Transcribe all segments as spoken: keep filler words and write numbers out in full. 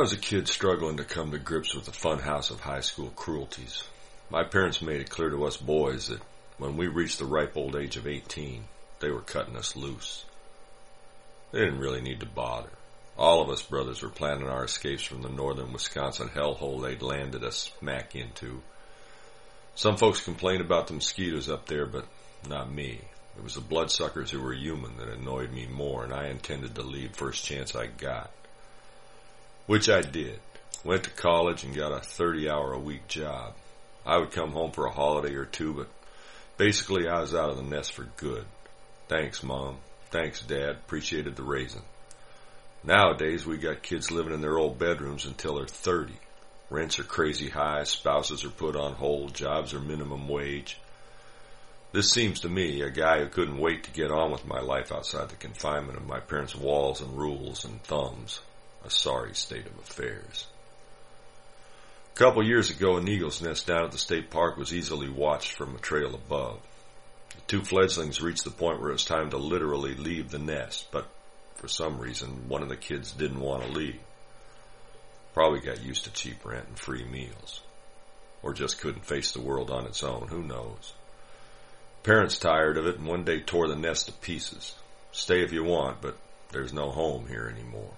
was a kid struggling to come to grips with the funhouse of high school cruelties, my parents made it clear to us boys that when we reached the ripe old age of eighteen, they were cutting us loose. They didn't really need to bother. All of us brothers were planning our escapes from the northern Wisconsin hellhole they'd landed us smack into. Some folks complained about the mosquitoes up there, but not me. It was the bloodsuckers who were human that annoyed me more, and I intended to leave first chance I got. Which I did. Went to college and got a thirty-hour-a-week job. I would come home for a holiday or two, but basically I was out of the nest for good. Thanks, Mom. Thanks, Dad. Appreciated the raising. Nowadays, we got kids living in their old bedrooms until they're thirty. Rents are crazy high, spouses are put on hold, jobs are minimum wage. This seems to me, a guy who couldn't wait to get on with my life outside the confinement of my parents' walls and rules and thumbs, a sorry state of affairs. A couple years ago, an eagle's nest down at the state park was easily watched from a trail above. The two fledglings reached the point where it was time to literally leave the nest, but for some reason, one of the kids didn't want to leave. Probably got used to cheap rent and free meals. Or just couldn't face the world on its own, who knows. Parents tired of it and one day tore the nest to pieces. Stay if you want, but there's no home here anymore.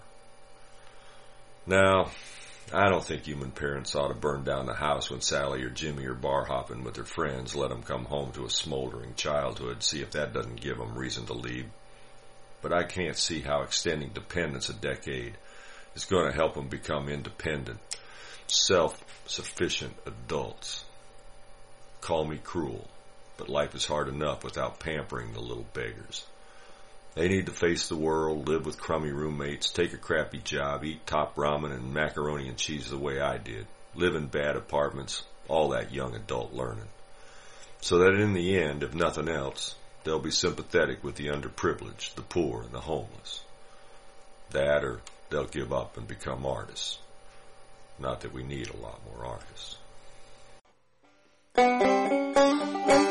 Now, I don't think human parents ought to burn down the house when Sally or Jimmy are bar hopping with their friends, let them come home to a smoldering childhood, see if that doesn't give them reason to leave. But I can't see how extending dependence a decade is going to help them become independent, self-sufficient adults. Call me cruel, but life is hard enough without pampering the little beggars. They need to face the world, live with crummy roommates, take a crappy job, eat top ramen and macaroni and cheese the way I did, live in bad apartments, all that young adult learning. So that in the end, if nothing else, they'll be sympathetic with the underprivileged, the poor, and the homeless. That or they'll give up and become artists. Not that we need a lot more artists.